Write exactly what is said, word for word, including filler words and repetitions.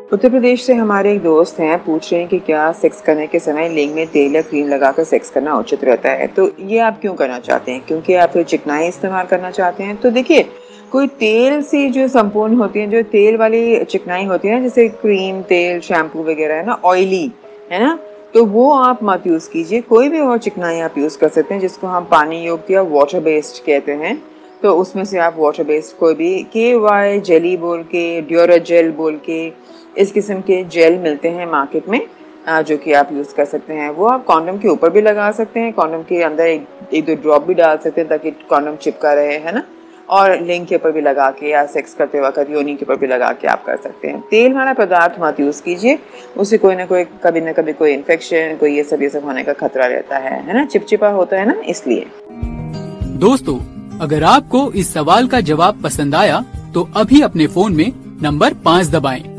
उत्तर प्रदेश से हमारे एक दोस्त हैं, पूछ रहे हैं कि क्या सेक्स करने के समय लिंग में तेल या क्रीम लगाकर सेक्स करना उचित रहता है। तो ये आप क्यों करना चाहते हैं? क्योंकि आप फिर चिकनाई इस्तेमाल करना चाहते हैं? तो देखिए, कोई तेल से जो संपूर्ण होती है, जो तेल वाली चिकनाई होती है ना, जैसे क्रीम, तेल, शैम्पू वगैरह है ना, ऑयली, है ना? तो वो आप मत यूज़ कीजिए। कोई भी और चिकनाई आप यूज़ कर सकते हैं, जिसको हम पानी युक्त या वाटर बेस्ड कहते हैं। तो उसमें से आप वाटर बेस्ड कोई भी के वाई जेली बोल के, ड्यूराजेल बोल के, इस किस्म के जेल मिलते हैं मार्केट में, अ, जो कि आप यूज़ कर सकते हैं। वो आप कॉन्डम के ऊपर भी लगा सकते हैं, कॉन्डम के अंदर एक एक दो ड्रॉप भी डाल सकते हैं ताकि कॉन्डम चिपका रहे, है ना? और लिंग के ऊपर भी लगा के या सेक्स करते वक़्त योनि के ऊपर भी लगा के आप कर सकते हैं। तेल वाला पदार्थ मत यूज़ कीजिए, उससे कोई ना कोई कभी ना कभी कोई इन्फेक्शन, कोई ये सब ये सब होने का खतरा रहता है, है ना? चिपचिपा होता है ना, इसलिए। दोस्तों, अगर आपको इस सवाल का जवाब पसंद आया तो अभी अपने फोन में नंबर पाँच दबाएं।